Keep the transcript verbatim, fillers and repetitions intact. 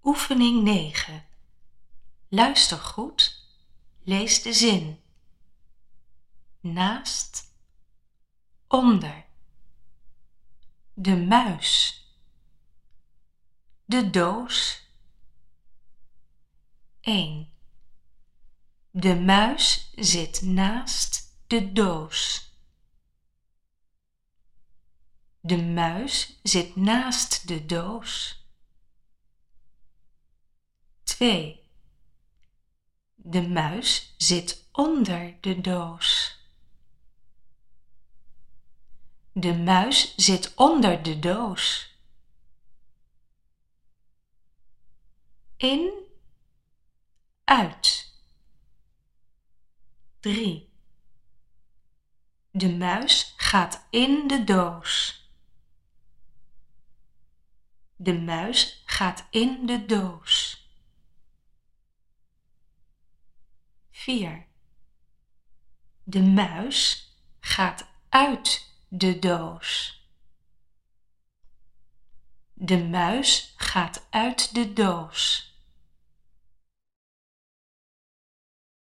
Oefening negen. Luister goed, lees de zin. Naast, onder. De muis. De doos. één. De muis zit naast de doos. De muis zit naast de doos. twee. De muis zit onder de doos. De muis zit onder de doos. In, uit. drie. De muis gaat in de doos. De muis gaat in de doos. vier. De muis gaat uit de doos. De muis gaat uit de doos.